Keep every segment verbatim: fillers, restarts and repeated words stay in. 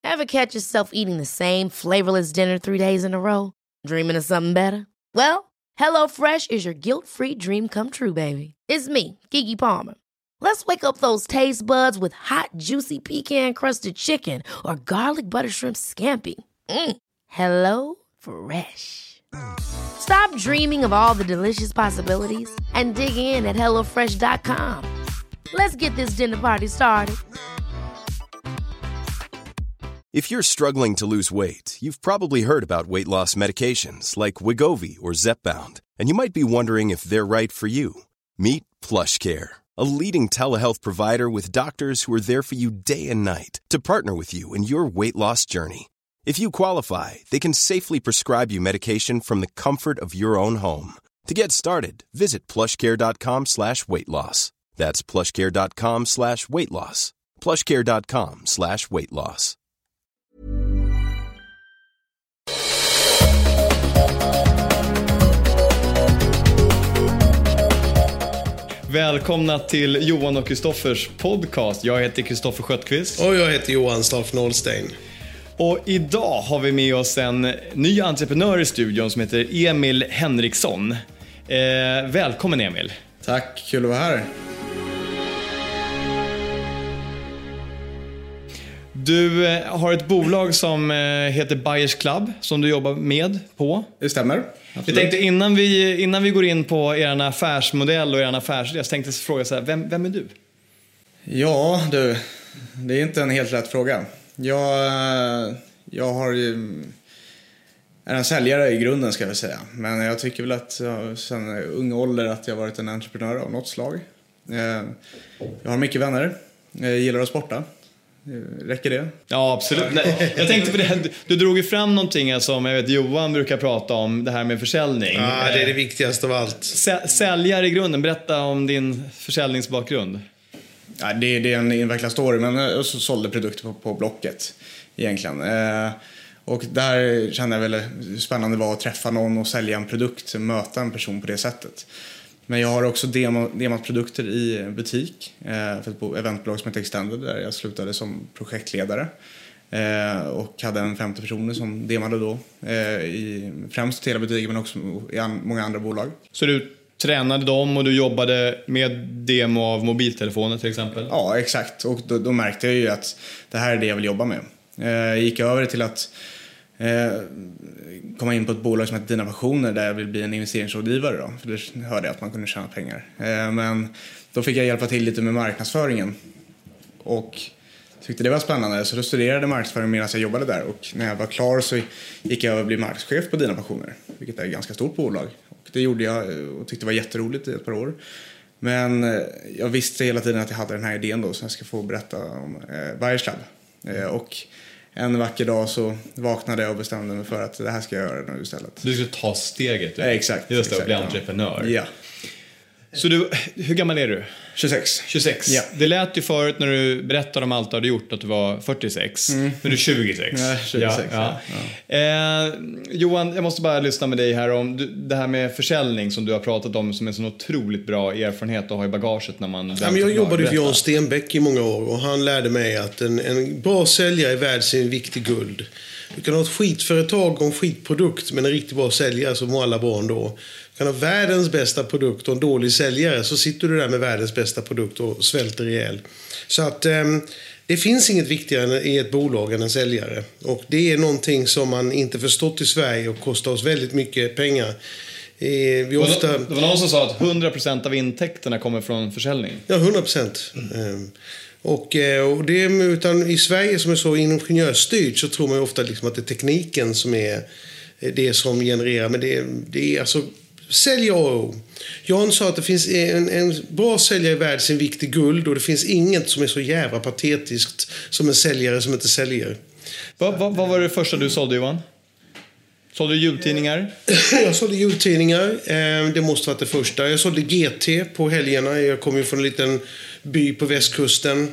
Ever catch yourself eating the same flavorless dinner three days in a row? Dreaming of something better? Well, HelloFresh is your guilt-free dream come true, baby. It's me, Keke Palmer. Let's wake up those taste buds with hot, juicy pecan-crusted chicken or garlic butter shrimp scampi. Mm. Hello Fresh. Stop dreaming of all the delicious possibilities and dig in at hello fresh dot com. Let's get this dinner party started. If you're struggling to lose weight, you've probably heard about weight loss medications like Wegovy or Zepbound, and you might be wondering if they're right for you. Meet PlushCare, a leading telehealth provider with doctors who are there for you day and night to partner with you in your weight loss journey. If you qualify, they can safely prescribe you medication from the comfort of your own home. To get started, visit plushcare.com slash weight loss. That's plushcare.com slash weight loss. plushcare.com slash weight loss. Välkomna till Johan och Kristoffers podcast. Jag heter Kristoffer Sköttqvist. Och jag heter Johan Staff Nollstein. Och idag har vi med oss en ny entreprenör i studion som heter Emil Henriksson. Eh, välkommen Emil. Tack, kul att vara här. Du eh, har ett bolag som eh, heter Buyers Club som du jobbar med på. Det stämmer. Absolut. Jag tänkte innan vi, innan vi går in på er affärsmodell och er affärsidé, jag tänkte fråga så här, vem, vem är du? Ja, du, det är inte en helt lätt fråga. Jag, jag har ju, är en säljare i grunden ska jag säga. Men jag tycker väl att jag, sen ung ålder att jag har varit en entreprenör av något slag. Jag har mycket vänner. Jag gillar att sporta. Räcker det? Ja, absolut. Nej, jag tänkte på det. Du, du drog ju fram någonting som jag vet Johan brukar prata om, det här med försäljning. Ja, det är det viktigaste av allt. Säljare i grunden, berätta om din försäljningsbakgrund. Ja, det, det är en invecklad story, men jag sålde produkter på, på Blocket egentligen. Eh, och där kände jag väl spännande var att träffa någon och sälja en produkt, möta en person på det sättet. Men jag har också demo, demat produkter i butik eh, för ett eventbolag som heter Extended där jag slutade som projektledare. Eh, och hade en femtio personer som demade då eh, i främst telebutiker men också i an, många andra bolag. Så du tränade dem och du jobbade med demo av mobiltelefoner till exempel? Ja, exakt. Och då, då märkte jag ju att det här är det jag vill jobba med. Eh, jag gick över till att eh, komma in på ett bolag som heter Dina Passioner där jag vill bli en investeringsrådgivare då. För det hörde jag att man kunde tjäna pengar. Eh, men då fick jag hjälpa till lite med marknadsföringen. Och tyckte det var spännande. Så då studerade jag marknadsföring medan jag jobbade där. Och när jag var klar så gick jag över att bli marknadschef på Dina Passioner. Vilket är ett ganska stort bolag. Och det gjorde jag och tyckte det var jätteroligt i ett par år. Men jag visste hela tiden att jag hade den här idén då. Så jag ska få berätta om eh, Buyers Club. Eh, och en vacker dag så vaknade jag och bestämde mig för att det här ska jag göra nu istället. Du ska ta steget. Ja, exakt. Just det, exakt, bli entreprenör. Ja. Så du, hur gammal är du? tjugosex. tjugosex. Ja. Det lät ju förut när du berättade om allt du hade gjort att du var fyrtiosex. Mm. Men du är tjugosex. Ja, tjugosex. Ja, ja. Ja. Eh, Johan, jag måste bara lyssna med dig här om du, det här med försäljning som du har pratat om som är en sån otroligt bra erfarenhet att ha i bagaget när man... Ja, men jag jobbade för Jan Stenbeck i många år och han lärde mig att en, en bra säljare är värd sin viktig guld. Du kan ha ett skitföretag och en skitprodukt men en riktigt bra säljare så mår alla bra ändå. Du kan ha världens bästa produkt och en dålig säljare så sitter du där med världens bästa produkt och svälter ihjäl. Så att eh, det finns inget viktigare i ett bolag än en säljare. Och det är någonting som man inte förstått i Sverige och kostar oss väldigt mycket pengar. Eh, vi ofta... Det var någon som sa att hundra procent av intäkterna kommer från försäljning. Ja, hundra procent. Mm. Och, och det, utan i Sverige som är så ingenjörsstyrt så tror man ju ofta liksom att det är tekniken som är det som genererar. Men det, det är alltså sälj och Jan sa att det finns en, en bra säljare i världen sin viktig guld och det finns inget som är så jävla patetiskt som en säljare som inte säljer. Vad va, va var det första du sålde, Johan? Sålde du jultidningar? Jag sålde jultidningar. Det måste vara det första. Jag sålde G T på helgerna. Jag kom ju från en liten by på västkusten.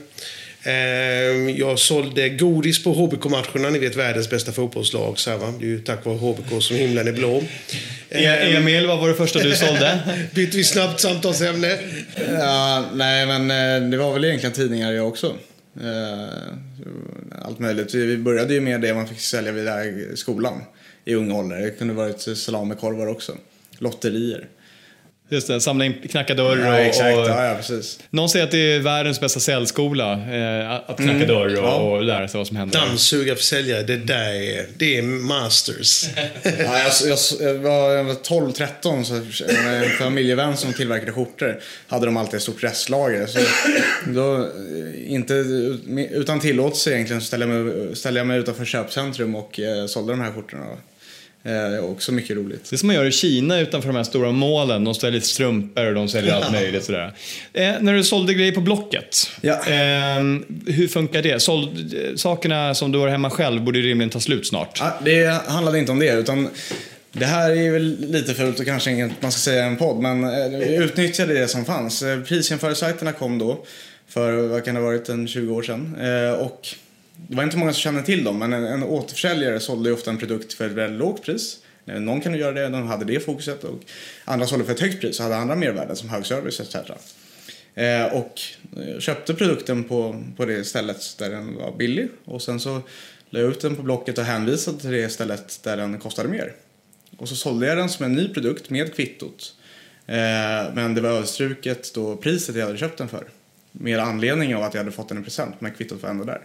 Jag sålde godis på H B K-matcherna. Ni vet världens bästa fotbollslag. Så här, va? Det är ju tack vare H B K som himlen är blå. Emil, vad var det första du sålde? Bytte vi snabbt samtalsämne? Ja, nej, men det var väl egentligen tidningar jag också. Allt möjligt. Vi började ju med det man fick sälja vid skolan i ung ålder. Det kunde varit salamikorvar också. Lotterier. Just det, samla in, knacka dörr och... Ja, exakt. Och, ja, ja, precis. Någon säger att det är världens bästa säljskola, eh, att knacka mm. dörr och, ja. och lära sig vad som händer. Dammsuga för säljare, det där är, det är masters. ja, jag, jag, jag var tolv tretton, så en familjevän som tillverkade skjortor hade de alltid ett stort restlager. Så då, inte utan tillåtelse egentligen, så ställde jag mig, ställde jag mig utanför köpcentrum och eh, sålde de här skjortorna. Eh, också mycket roligt. Det är som man gör i Kina utanför de här stora målen. De ställer strumpor och de säljer allt möjligt sådär. Eh, när du sålde grejer på Blocket, ja. eh, hur funkar det? Såld, sakerna som du har hemma själv borde rimligen ta slut snart. Ja, det handlade inte om det, utan det här är väl lite fult och kanske inget man ska säga i en podd, men vi utnyttjade det som fanns. Prisjämförelsesajterna kom då för, vad kan det ha varit, en tjugo år sedan. Eh, och det var inte många som kände till dem, men en, en återförsäljare sålde ju ofta en produkt för ett väldigt lågt pris. Någon kan ju göra det, de hade det fokuset, och andra sålde för ett högt pris och hade andra mervärden som hög service et cetera. Eh, och köpte produkten på, på det stället där den var billig, och sen så la jag ut den på Blocket och hänvisade till det stället där den kostade mer. Och så sålde jag den som en ny produkt med kvittot. Eh, men det var överstruket då priset jag hade köpt den för. Med anledning av att jag hade fått den i present, men kvittot var ändå där.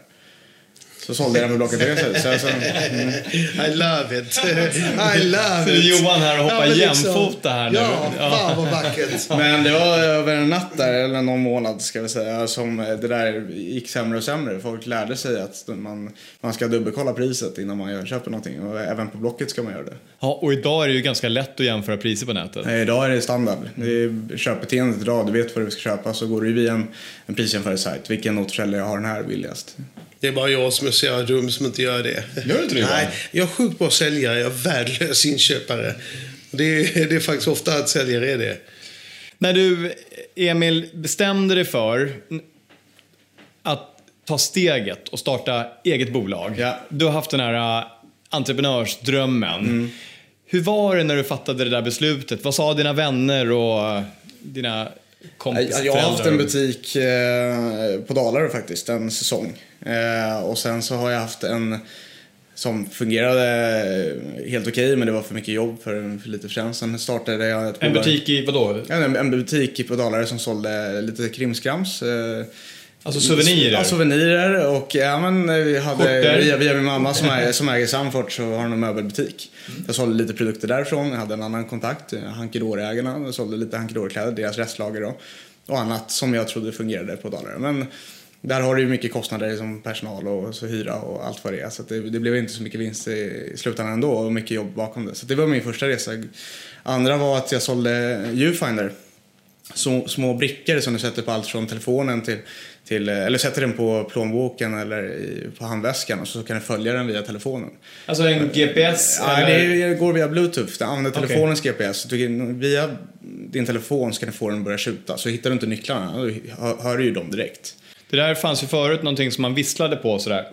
Så sålde jag den på Blocket på det sättet. Så jag, så, mm. I love it. I love it. Johan här och hoppar ja, jämfota här nu. Ja, fan vad vackert. Men det var över en natt där, eller någon månad ska vi säga, som det där gick sämre och sämre. Folk lärde sig att man, man ska dubbelkolla priset innan man köper någonting. Och även på Blocket ska man göra det. Ja, och idag är det ju ganska lätt att jämföra priser på nätet. Nej, idag är det standard. Det är köpbeteendet idag. Du vet vad du ska köpa, så går du via en, en prisjämförelsesajt. Vilken återförsäljare har den här billigast? Det är bara jag som är så dum som inte gör det. Gör du inte det? Nej, jag är sjukt bra säljare. Jag är värdelös inköpare. Det är, det är faktiskt ofta att säljare är det. När du, Emil, bestämde dig för att ta steget och starta eget bolag. Ja. Du har haft den här uh, entreprenörsdrömmen. Mm. Hur var det när du fattade det där beslutet? Vad sa dina vänner och uh, dina kompisar? Jag har haft en butik eh, på Dalarö faktiskt, en säsong. Eh, och sen så har jag haft en som fungerade helt okej, okay, men det var för mycket jobb för, för lite förtjänst. Sen startade jag ett En butik i vadå? Ja, en, en butik på Dalarö som sålde lite krimskrams. Eh, alltså souvenirer? Ja, souvenirer. Och ja, men vi hade via, via min mamma som, är, som äger Samfort, så har hon en möbelbutik. Mm. Jag sålde lite produkter därifrån. Jag hade en annan kontakt, Hankedore-ägarna. Jag sålde lite Hankedore-kläder, deras restlager då. Och annat som jag trodde fungerade på Dalarö. Men där har du ju mycket kostnader som personal och så hyra och allt vad det är. Så det, det blev inte så mycket vinst i slutändan ändå, och mycket jobb bakom det. Så det var min första resa. Andra var att jag sålde viewfinder. Så, små brickor som du sätter på allt från telefonen till, till eller sätter den på plånboken eller i, på handväskan, och så kan du följa den via telefonen. Alltså en G P S? Ja, eller? Det går via Bluetooth. Det använder okay. telefonens G P S. Via din telefon ska du få den börja skjuta. Så hittar du inte nycklarna, då hör, hör du ju dem direkt. Det där fanns ju förut någonting som man visslade på sådär.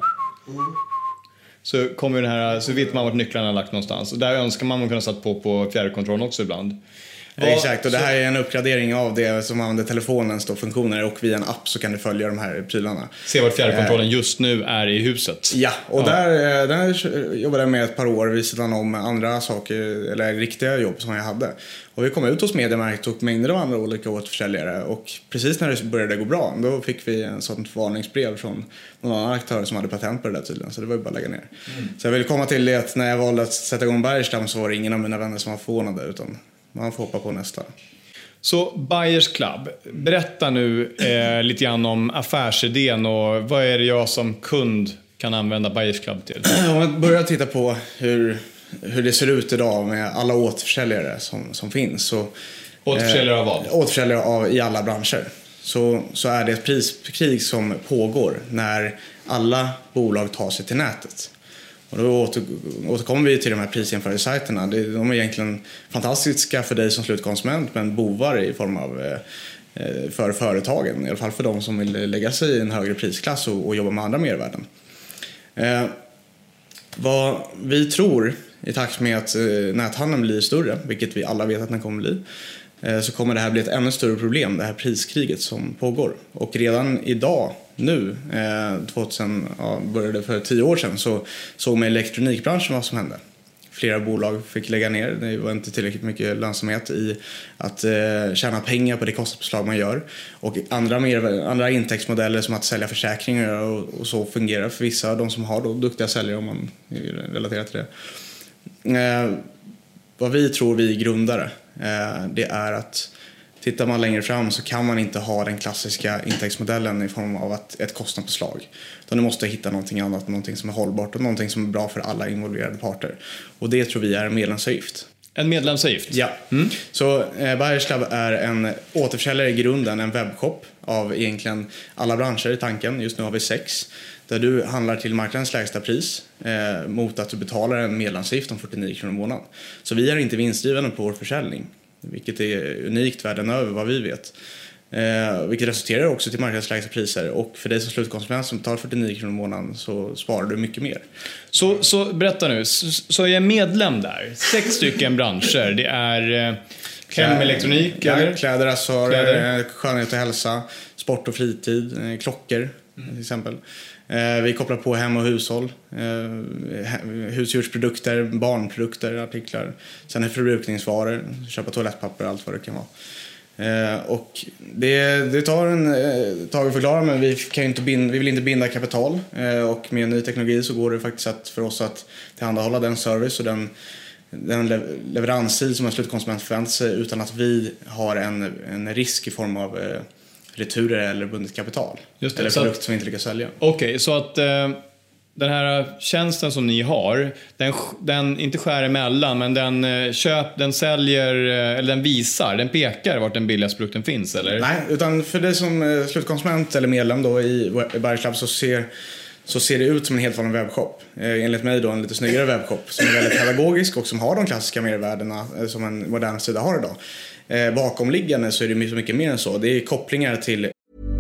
Så kommer den här, så vet man vart nycklarna är lagt någonstans. Och där önskar man man kunna satt på på fjärrkontrollen också ibland. Ja, exakt, och det här är en uppgradering av det som använder telefonens då funktioner, och via en app så kan du följa de här prylarna. Se vart fjärrkontrollen just nu är i huset. Ja, och ja. Där, där jobbade jag med ett par år vid sidan om andra saker, eller riktiga jobb som jag hade. Och vi kom ut hos Mediamarkt och mängder av andra olika återförsäljare, och precis när det började gå bra, då fick vi en sånt varningsbrev från någon annan aktör som hade patent på det där tydligen, så det var ju bara att lägga ner. Mm. Så jag vill komma till det att när jag valde att sätta igång Bayerstam så var det ingen av mina vänner som var förvånade, utan man får hoppa på nästa. Så Buyers Club, berätta nu eh, lite grann om affärsidén och vad är det jag som kund kan använda Buyers Club till? Om man börjar titta på hur, hur det ser ut idag med alla återförsäljare som, som finns. Så, återförsäljare av vad? Eh, återförsäljare av, i alla branscher. Så, så är det ett priskrig som pågår när alla bolag tar sig till nätet. Och då åter, återkommer vi till de här prisjämförelsesajterna. De är egentligen fantastiska för dig som slutkonsument, men bovar i form av eh, för företagen. I alla fall för de som vill lägga sig i en högre prisklass och, och jobba med andra mervärden. Eh, vad vi tror i takt med att eh, näthandeln blir större, vilket vi alla vet att den kommer bli, eh, så kommer det här bli ett ännu större problem, det här priskriget som pågår. Och redan idag nu, eh, tvåtusen, ja, började för tio år sedan, så såg man i elektronikbranschen vad som hände. Flera bolag fick lägga ner. Det var inte tillräckligt mycket lönsamhet i att eh, tjäna pengar på det kostnadspåslag man gör. Och andra, mer, andra intäktsmodeller som att sälja försäkringar och, och så fungerar för vissa. De som har då duktiga säljare, om man relaterar till det. Eh, vad vi tror vi grundare, eh, det är att tittar man längre fram så kan man inte ha den klassiska intäktsmodellen i form av att ett kostnadspåslag. Utan du måste hitta någonting annat, någonting som är hållbart och någonting som är bra för alla involverade parter. Och det tror vi är en medlemsavgift. En medlemsavgift? Ja. Mm. Så eh, Buyers Club är en återförsäljare i grunden, en webbshop av egentligen alla branscher i tanken. Just nu har vi sex. Där du handlar till marknadens lägsta pris eh, mot att du betalar en medlemsavgift om fyrtionio kronor i månaden. Så vi är inte vinstdrivande på vår försäljning. Vilket är unikt världen över vad vi vet. Eh, vilket resulterar också till marknadslägsta priser. Och för dig som slutkonsument som betalar fyrtionio kronor i månaden så sparar du mycket mer. Så, så berätta nu, så, så är jag medlem där. Sex stycken branscher. Det är eh, hemelektronik, kläder, kläder, accessoarer, skönhet och hälsa, sport och fritid, eh, klockor mm. till exempel. Eh, vi kopplar på hem och hushåll, eh, husdjursprodukter, barnprodukter, artiklar. Sen är förbrukningsvaror, köpa toalettpapper, allt vad det kan vara. Eh, och det, det tar en eh, tag att förklara, men vi, kan ju inte binda, vi vill inte binda kapital. Eh, och med ny teknologi så går det faktiskt att, för oss att tillhandahålla den service och den, den leveranstid som en slutkonsument förväntar sig utan att vi har en, en risk i form av eh, returer eller bundet kapital. Just det, eller produkter som vi inte lyckas sälja. Okej, okay, så att eh, den här tjänsten som ni har, den, den inte skär emellan, men den eh, köp, den säljer, eh, eller den visar, den pekar vart den billigaste produkten finns, eller? Nej, utan för dig som eh, slutkonsument eller medlem då i Buyers Club så ser, så ser det ut som en helt vanlig webbshop. Eh, enligt mig då en lite snyggare webbshop som är väldigt pedagogisk och som har de klassiska mervärdena eh, som en modern sida har idag. Eh, bakomliggande så är det mycket, mycket mer än så. Det är kopplingar till...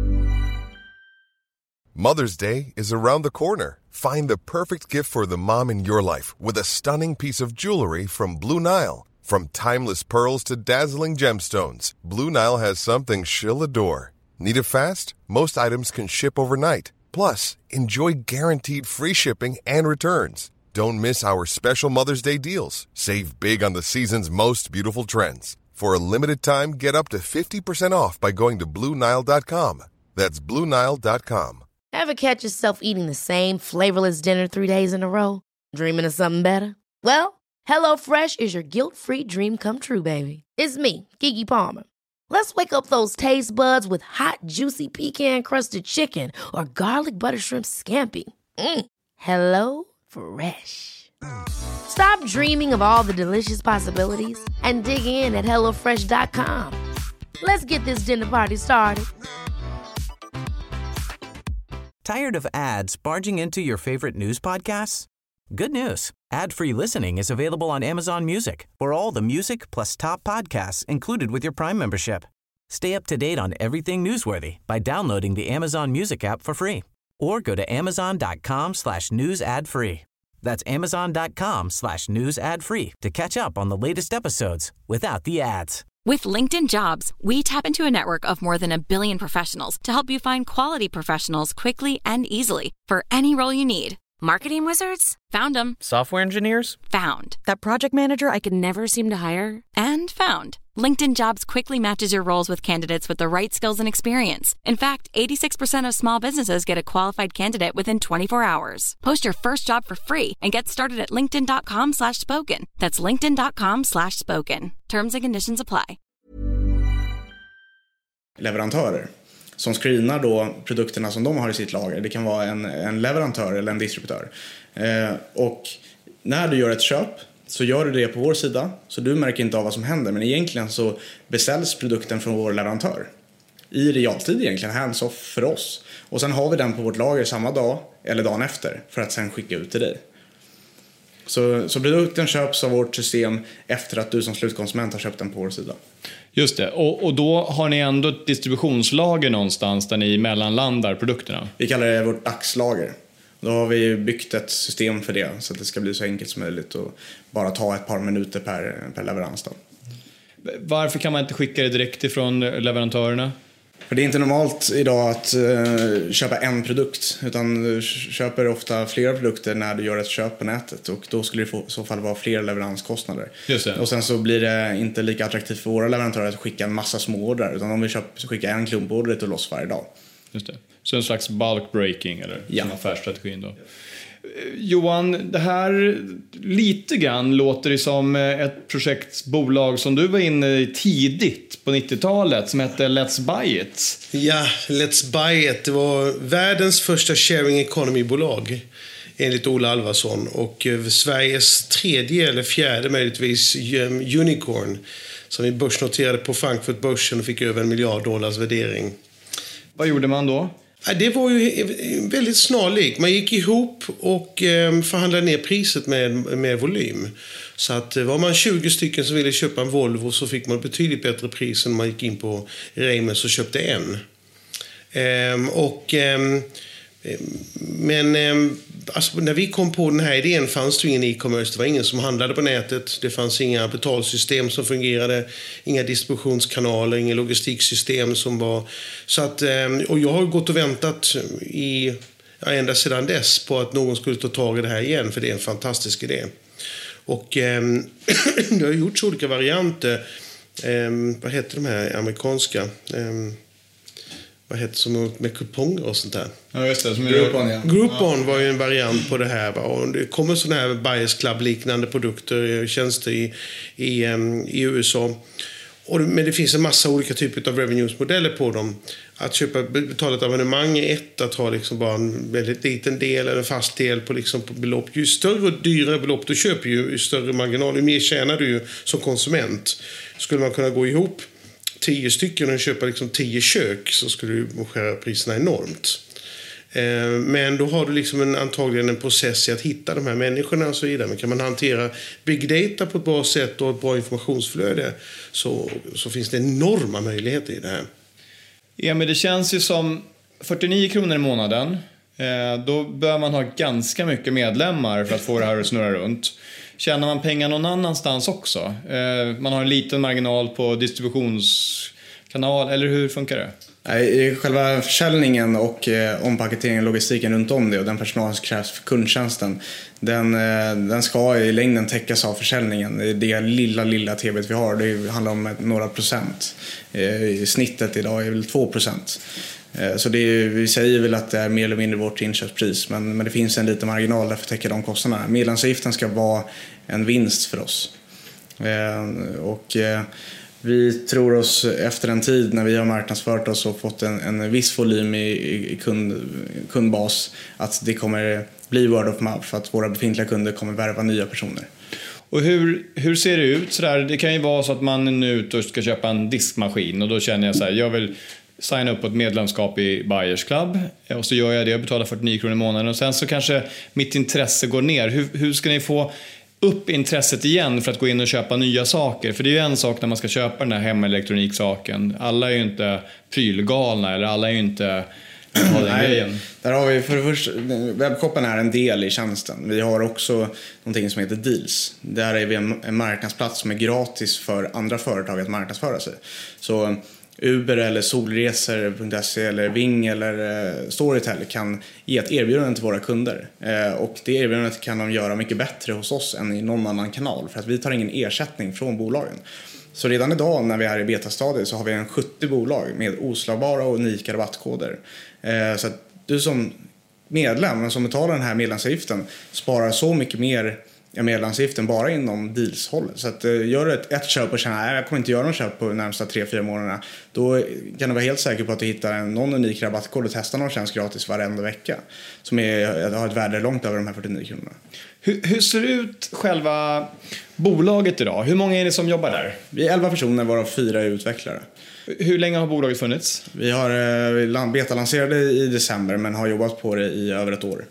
Mother's Day is around the corner. Find the perfect gift for the mom in your life with a stunning piece of jewelry from Blue Nile. From timeless pearls to dazzling gemstones, Blue Nile has something she'll adore. Need it fast? Most items can ship overnight. Plus, enjoy guaranteed free shipping and returns. Don't miss our special Mother's Day deals. Save big on the season's most beautiful trends. For a limited time, get up to fifty percent off by going to Blue Nile dot com. That's Blue Nile dot com. Ever catch yourself eating the same flavorless dinner three days in a row? Dreaming of something better? Well, HelloFresh is your guilt-free dream come true, baby. It's me, Keke Palmer. Let's wake up those taste buds with hot, juicy pecan-crusted chicken or garlic butter shrimp scampi. Mm. Hello Fresh. Stop dreaming of all the delicious possibilities and dig in at hello fresh dot com. Let's get this dinner party started. Tired of ads barging into your favorite news podcasts? Good news. Ad-free listening is available on Amazon Music for all the music plus top podcasts included with your Prime membership. Stay up to date on everything newsworthy by downloading the Amazon Music app for free or go to amazon dot com slash news ad free. That's amazon dot com slash news ad free to catch up on the latest episodes without the ads. With LinkedIn Jobs, we tap into a network of more than a billion professionals to help you find quality professionals quickly and easily for any role you need. Marketing wizards? Found them. Software engineers? Found. That project manager I could never seem to hire? And found. LinkedIn Jobs quickly matches your roles with candidates with the right skills and experience. In fact, eighty-six percent of small businesses get a qualified candidate within twenty-four hours. Post your first job for free and get started at linkedin dot com slash spoken. That's linkedin dot com slash spoken. Terms and conditions apply. Leverantörer som screenar då produkterna som de har i sitt lager. Det kan vara en, en leverantör eller en distributör. Eh, och när du gör ett köp så gör du det på vår sida. Så du märker inte av vad som händer. Men egentligen så beställs produkten från vår leverantör. I realtid egentligen, hands-off för oss. Och sen har vi den på vårt lager samma dag eller dagen efter. För att sen skicka ut till dig. Så, så produkten köps av vårt system efter att du som slutkonsument har köpt den på vår sida. Just det, och, och då har ni ändå ett distributionslager någonstans där ni mellanlandar produkterna? Vi kallar det vårt dagslager. Då har vi byggt ett system för det så att det ska bli så enkelt som möjligt och bara ta ett par minuter per, per leverans då. Varför kan man inte skicka det direkt ifrån leverantörerna? För det är inte normalt idag att uh, köpa en produkt, utan du köper ofta flera produkter när du gör ett köp på nätet, och då skulle det i så fall vara fler leveranskostnader. Just det. Och sen så blir det inte lika attraktivt för våra leverantörer att skicka en massa små order, utan de vill köpa, skicka en klumporder till oss varje dag. Just det. Så en slags bulk breaking eller ja. som affärsstrategin då. Johan, det här lite grann låter det som ett projektbolag som du var inne i tidigt på nittiotalet som hette Let's Buy It. Ja, Let's Buy It. Det var världens första sharing economy-bolag enligt Ola Alvarsson, och Sveriges tredje eller fjärde möjligtvis unicorn som vi börsnoterade på Frankfurt-börsen och fick över en miljard dollars värdering. Vad gjorde man då? Det var ju väldigt snarlikt. Man gick ihop och förhandlade ner priset med, med volym. Så att var man tjugo stycken som ville köpa en Volvo, så fick man betydligt bättre pris än man gick in på Reimers och köpte en. Ehm, och, ehm, men ehm, alltså, när vi kom på den här idén fanns det ingen e-commerce. Det var ingen som handlade på nätet. Det fanns inga betalsystem som fungerade. Inga distributionskanaler, inga logistiksystem som var... Så att, och jag har gått och väntat i, ja, ända sedan dess på att någon skulle ta tag i det här igen. För det är en fantastisk idé. Och ehm, det har gjorts olika varianter. Ehm, vad heter de här amerikanska... Ehm, vad heter det, som med kuponger och sånt där. Ja, just det. Som Groupon, ja. Groupon var ju en variant på det här. Va? Och det kommer sådana här Buyers Club-liknande produkter, tjänster i, i, um, i U S A. Och, men det finns en massa olika typer av revenues-modeller på dem. Att köpa betala ett abonnemang är ett, att ha liksom bara en väldigt liten del eller en fast del på, liksom på belopp. Ju större och dyrare belopp du köper, ju, ju större marginal, ju mer tjänar du ju som konsument. Skulle man kunna gå ihop tio stycken och köpa liksom tio kök, så skulle du skära priserna enormt. Eh, men då har du liksom en, antagligen en process i att hitta de här människorna och så vidare. Men kan man hantera big data på ett bra sätt och ett bra informationsflöde, så, så finns det enorma möjligheter i det här. Emil, det känns ju som fyrtionio kronor i månaden. Eh, då bör man ha ganska mycket medlemmar för att få det här att snurra runt. Tjänar man pengar någon annanstans också? Eh, man har en liten marginal på distributionskanal, eller hur funkar det? Nej, själva försäljningen och eh, ompaketeringen, logistiken runt om det och den personal som krävs för kundtjänsten, den, eh, den ska i längden täckas av försäljningen. Det, det lilla, lilla T B vi har, det handlar om några procent. Eh, snittet idag är väl två procent. Så det är, vi säger väl att det är mer eller mindre vårt inköpspris, men, men det finns en liten marginal där för att täcka de kostnaderna. Medlemsavgiften ska vara en vinst för oss. Eh, och eh, vi tror oss efter en tid när vi har marknadsfört oss och fått en, en viss volym i, i kund, kundbas, att det kommer bli word of mouth, för att våra befintliga kunder kommer värva nya personer. Och hur, hur ser det ut? Så där, det kan ju vara så att man nu ska köpa en diskmaskin och då känner jag så här, jag vill signa upp på ett medlemskap i Buyers Club, och så gör jag det och betalar fyrtionio kronor i månaden, och sen så kanske mitt intresse går ner. Hur, hur ska ni få upp intresset igen för att gå in och köpa nya saker? För det är ju en sak när man ska köpa den här hemelektroniksaken. Alla är ju inte prylgalna, eller alla är ju inte har den grejen. Där har vi för det första, webbshoppen är en del i tjänsten. Vi har också någonting som heter Deals. Där är vi en, en marknadsplats som är gratis för andra företag att marknadsföra sig. Så Uber eller Solresor punkt se eller Ving eller Storytel kan ge ett erbjudande till våra kunder. Och det erbjudandet kan de göra mycket bättre hos oss än i någon annan kanal, för att vi tar ingen ersättning från bolagen. Så redan idag när vi är i betastadiet så har vi en sjuttio bolag med oslagbara och unika rabattkoder. Så att du som medlem som betalar den här medlemsavgiften sparar så mycket mer medlemsavgiften bara inom deals-hållet. Så att uh, gör du ett, ett köp och känner att jag kommer inte göra någon köp på de närmsta tre fyra månaderna, då kan du vara helt säker på att du hittar en, någon unik rabattkod och testar någon tjänst gratis varenda vecka, som är, har ett värde långt över de här fyrtionio kronorna. Hur, hur ser det ut själva bolaget idag? Hur många är det som jobbar där? Vi är elva personer, varav fyra är utvecklare. Hur länge har bolaget funnits? Vi har uh, betalanserade i december, men har jobbat på det i över ett år.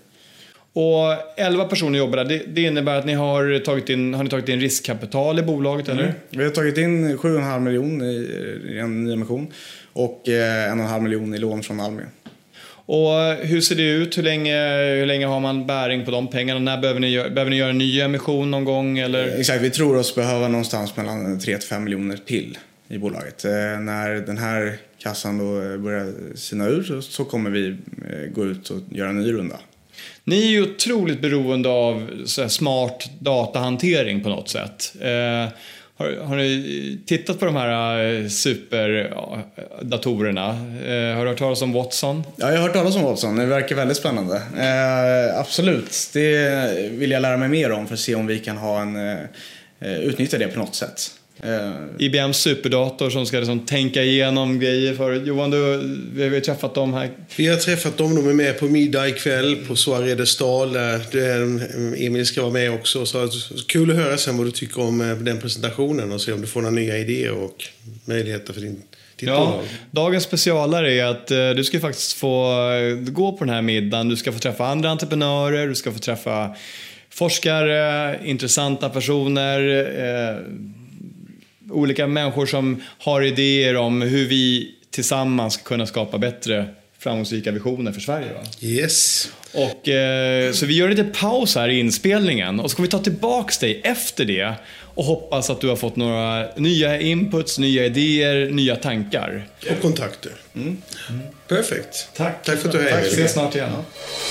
Och elva personer jobbar där. Det, det innebär att ni har tagit in, har ni tagit in riskkapital i bolaget, eller? Mm. Vi har tagit in sju komma fem miljoner i en nyemission och en komma fem miljoner i lån från Almi. Och hur ser det ut? Hur länge, hur länge har man bäring på de pengarna? När behöver ni, behöver ni göra en ny emission någon gång? Eller? Exakt, vi tror oss behöva någonstans mellan tre till fem miljoner till i bolaget. Eh, när den här kassan då börjar sina ur så, så kommer vi gå ut och göra en ny runda. Ni är ju otroligt beroende av så här, smart datahantering på något sätt. Eh, har, har ni tittat på de här superdatorerna? Eh, har du hört talas om Watson? Ja, jag har hört talas om Watson. Det verkar väldigt spännande. Eh, absolut. Det vill jag lära mig mer om för att se om vi kan ha en, eh, utnyttja det på något sätt. Uh, I B M:s superdator som ska liksom tänka igenom grejer för Johan, du, vi har ju träffat dem här. Vi har träffat dem, de är med på middag ikväll på Soirée de Stal där Emil ska vara med också, så kul att höra sen vad du tycker om den presentationen och se om du får några nya idéer och möjligheter för din Ja, dagens specialare är att uh, du ska faktiskt få uh, gå på den här middagen, du ska få träffa andra entreprenörer, du ska få träffa forskare, intressanta personer, uh, olika människor som har idéer om hur vi tillsammans ska kunna skapa bättre framgångsrika visioner för Sverige. Va? Yes. Och, eh, så vi gör lite paus här i inspelningen och så ska vi ta tillbaks dig efter det och hoppas att du har fått några nya inputs, nya idéer, nya tankar. Och kontakter. Mm. Mm. Perfekt. Tack. Tack för att du är här. Tack, vi ses snart igen.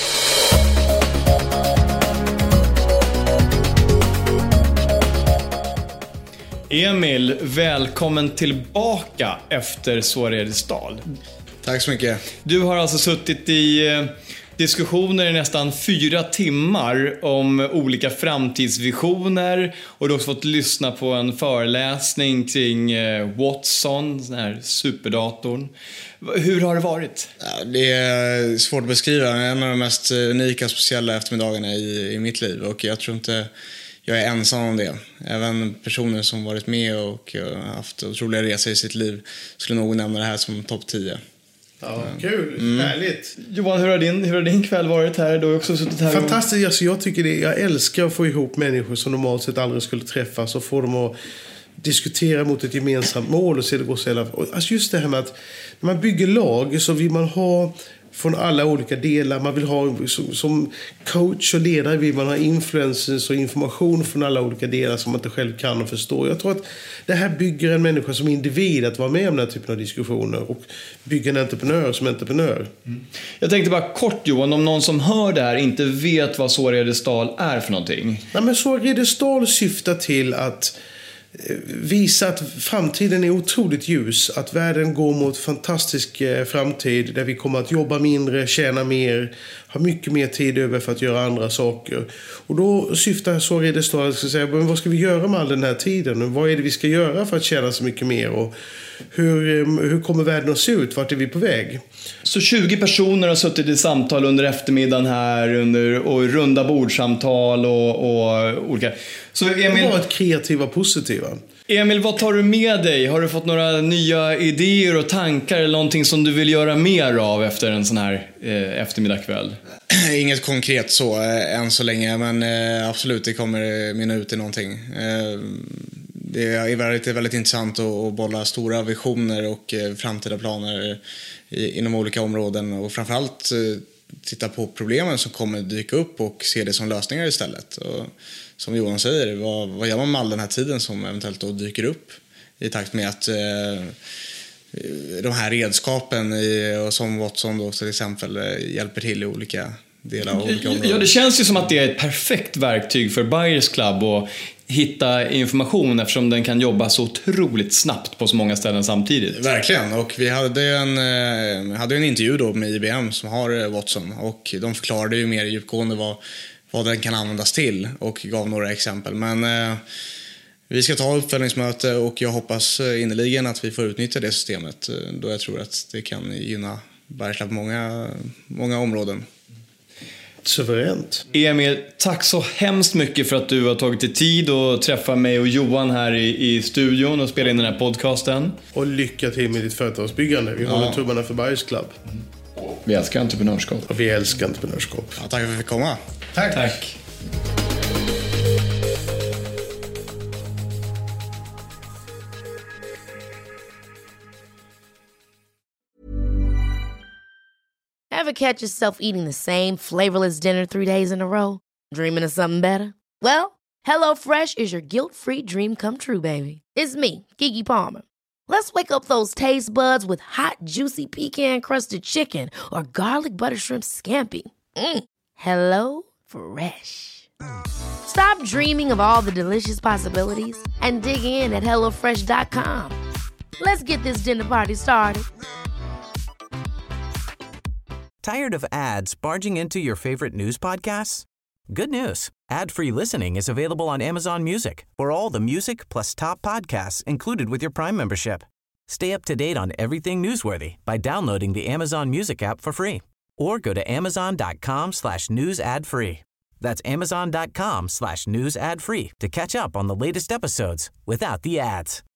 Emil, välkommen tillbaka efter Soirée de Stal. Tack så mycket. Du har alltså suttit i diskussioner i nästan fyra timmar om olika framtidsvisioner och du har också fått lyssna på en föreläsning kring Watson, den här superdatorn. Hur har det varit? Ja, det är svårt att beskriva. En av de mest unika och speciella eftermiddagarna i, i mitt liv och jag tror inte jag är ensam om det. Även personer som varit med och haft otroliga resor i sitt liv skulle nog nämna det här som topp tio. Ja, kul. Mm. Härligt. Johan, hur har, din, hur har din kväll varit här? Du har också suttit här. Fantastiskt. Och... Alltså, jag tycker det. Jag älskar att få ihop människor som normalt sett aldrig skulle träffas och få dem att diskutera mot ett gemensamt mål och se det gå så hela. Alltså just det här med att när man bygger lag så vill man ha från alla olika delar. Man vill ha som, som coach och ledare vill man ha influencers och information från alla olika delar som man inte själv kan och förstår. Jag tror att det här bygger en människa som individ att vara med om den här typen av diskussioner och bygger en entreprenör som entreprenör. Mm. Jag tänkte bara kort Johan, om någon som hör det här inte vet vad Soirée de Stal är för någonting. Nej, men Soirée de Stal syftar till att visa att framtiden är otroligt ljus, att världen går mot fantastisk framtid där vi kommer att jobba mindre, tjäna mer, ha mycket mer tid över för att göra andra saker. Och då syftar Soirée de Stal att säga, men vad ska vi göra med all den här tiden? Och vad är det vi ska göra för att tjäna så mycket mer? Och hur, hur kommer världen att se ut? Vart är vi på väg? Så tjugo personer har suttit i samtal under eftermiddagen här under, och runda bordsamtal och, och olika. Så Emil, det var ett kreativa och positiva. Emil, vad tar du med dig? Har du fått några nya idéer och tankar eller någonting som du vill göra mer av efter en sån här eh, eftermiddagkväll? Inget konkret så eh, än så länge, men eh, absolut det kommer minna ut i någonting. Eh, det är väldigt, väldigt intressant att, att bolla stora visioner och eh, framtida planer i, inom olika områden och framförallt eh, titta på problemen som kommer dyka upp och se det som lösningar istället. Och, som Johan säger, vad, vad gör man med all den här tiden som eventuellt då dyker upp i takt med att eh, de här redskapen i, och som Watson då till exempel eh, hjälper till i olika delar av olika områden. Ja, det känns ju som att det är ett perfekt verktyg för Buyers Club att hitta information eftersom den kan jobba så otroligt snabbt på så många ställen samtidigt. Verkligen, och vi hade en, eh, hade en intervju då med I B M som har Watson och de förklarade ju mer djupgående vad vad den kan användas till och gav några exempel. Men eh, vi ska ta uppföljningsmöte och jag hoppas innerligen att vi får utnyttja det systemet då jag tror att det kan gynna Buyers Club på många, många områden. Suveränt. Emil, tack så hemskt mycket för att du har tagit dig tid och träffa mig och Johan här i, i studion och spela in den här podcasten. Och lycka till med ditt företagsbyggande. Vi håller ja. tummarna för Buyers Club. Mm. Vi älskar entreprenörskap. Och vi älskar entreprenörskap. Ja, tack för att vi fick komma. Tack. Tack. Ever catch yourself eating the same flavorless dinner three days in a row? Dreaming of something better? Well, HelloFresh is your guilt-free dream come true, baby. It's me, Keke Palmer. Let's wake up those taste buds with hot, juicy pecan-crusted chicken or garlic butter shrimp scampi. Mm. Hello Fresh. Stop dreaming of all the delicious possibilities and dig in at hello fresh dot com. Let's get this dinner party started. Tired of ads barging into your favorite news podcasts? Good news. Ad-free listening is available on Amazon Music for all the music plus top podcasts included with your Prime membership. Stay up to date on everything newsworthy by downloading the Amazon Music app for free or go to amazon.com slash news ad free. That's amazon.com slash news ad free to catch up on the latest episodes without the ads.